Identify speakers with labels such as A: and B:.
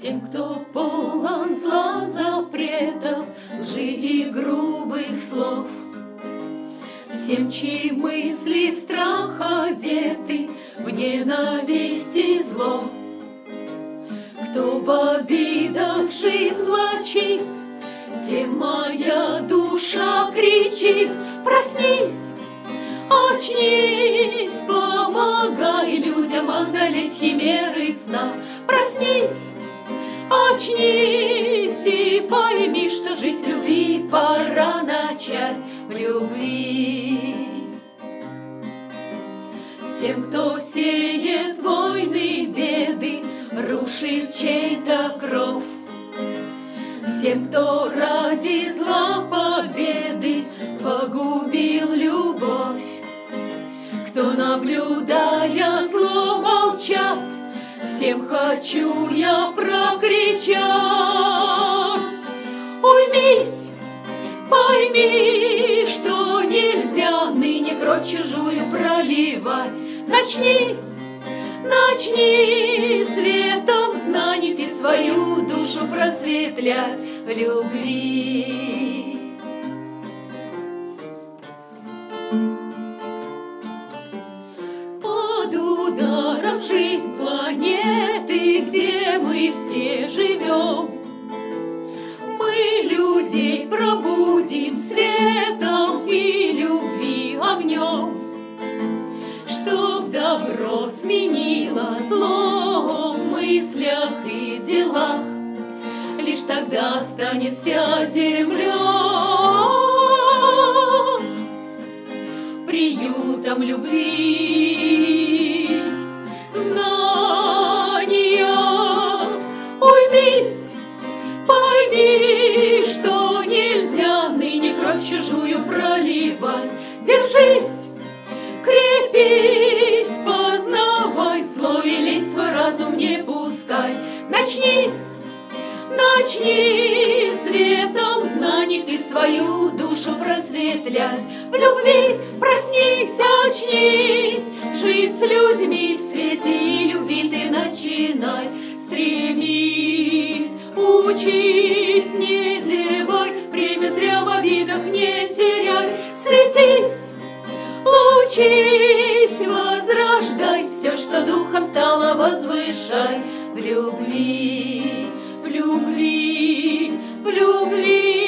A: Всем, кто полон зла, запретов, лжи и грубых слов, всем, чьи мысли в страх одеты, в ненависть и зло, кто в обидах жизнь влачит, тем моя душа кричит: проснись, очнись, помогай людям одолеть химеры сна. Проснись, очнись и пойми, что жить в любви пора начать в любви. Всем, кто сеет войны, беды, рушит чей-то кров, всем, кто ради зла победы погубил любовь, кто, наблюдая зло, молчат, всем хочу я прокричать: уймись, пойми, что нельзя ныне кровь чужую проливать. Начни, начни светом знаний ты свою душу просветлять в любви. Под ударом жизнь планеты, где мы все живем, мы людей пробудим светом и любви огнем, чтоб добро сменило зло в мыслях и делах. Лишь тогда станет вся земля приютом любви, знания. Уймись, пойми, что нельзя ныне кровь чужую проливать. Держись, крепись, познавай зло и лень свой разум не пускай. Начни, начни светом знаний ты свою душу просветлять в любви. Проснись, очнись, жить с людьми в свете и любви ты начинай. Стремись, учись, не зевай, время зря в обидах не теряй. Светись, лучись, возрождай все, что духом стало, возвышай в любви, в любви, в любви.